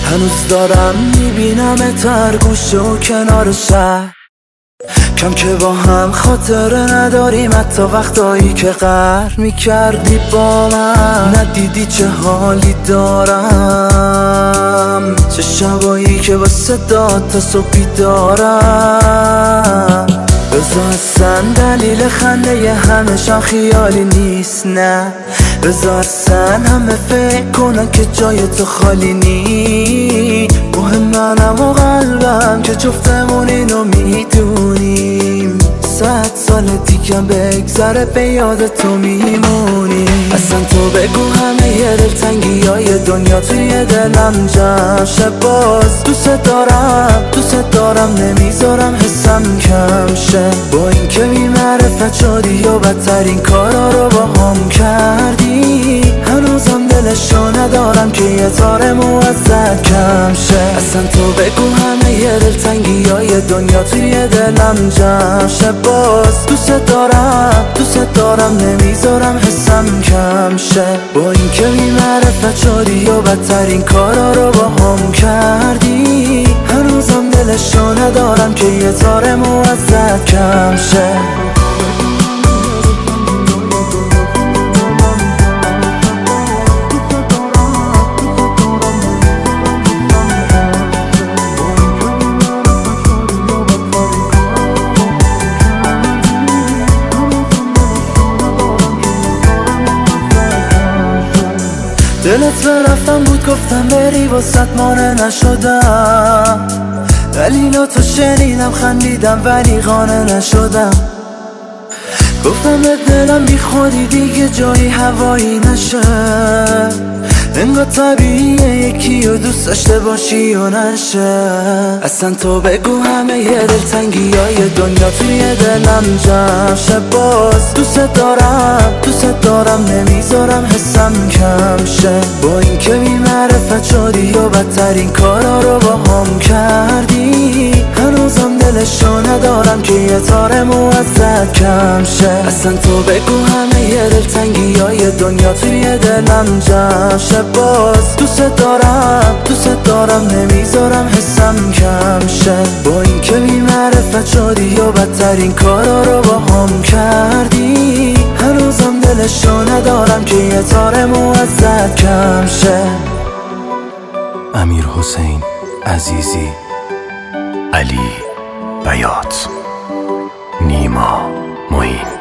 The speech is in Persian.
هنوز دارم میبینم تر گوشه و کنار شهر، کم که با هم خاطره نداریم، حتی وقتایی که قهر میکردی با من. ندیدی چه حالی دارم، چه شبایی که واسه داد تا صبح بیدارم. بذار اصلا دلیل خنده همشان خیالی نیست، نه بذار اصلا همه فکر کنن که جای تو خالی نی. مهم منم و قلبم که جفتمون اینو میدونیم، 100 سال دیگه بگذره به یاد تو میمونیم. اصلا تو بگو همه دلتنگی های دنیا توی دلم جمع شه. باز دوست دارم نمیذارم حسم کم شه. با این که بی‌معرفت شدی و بدترین کارا رو با هم کردی، هنوزم دلشو ندارم که یه تار موزت کم شه. اصلا تو بگو همه دلتنگی های دنیا توی دلم جمع شه. باز دوست دارم نمیذارم حسم کم شه. با این که بی‌معرفت شدی و بدترین کارا رو با هم کردی، هنوزم دلشو ندارم که یه تار موزت کم شه. دلت برفتم بود گفتم بری واسط مانع نشدم، دلیلاتو شنیدم خندیدم ولی قانع نشدم. گفتم به دلم بی خودی دیگه جایی هوایی نشه، انگار طبیعیه یکی رو دوست داشته باشی و نشه. اصلا تو بگو همه ی دلتنگی های دنیا توی دلم جمع شه. باز دوست دارم نمیذارم حسم کم شه. با این که بی‌معرفت شدی و بدترین کارا رو با هم کردی، هنوزم دلشو ندارم که یه تار موزت کم شه. اصلا تو بگو همه ی دلتنگی های دنیا توی دلم جمع شه. باز دوست دارم نمیذارم حسم کم شه. با این که بی‌معرفت شدی و بدترین کارا رو با هم کردی، هنوزم دلشو ندارم که یه تار موزت کم شه. امیرحسین عزیزی، علی بیات، نیما معین.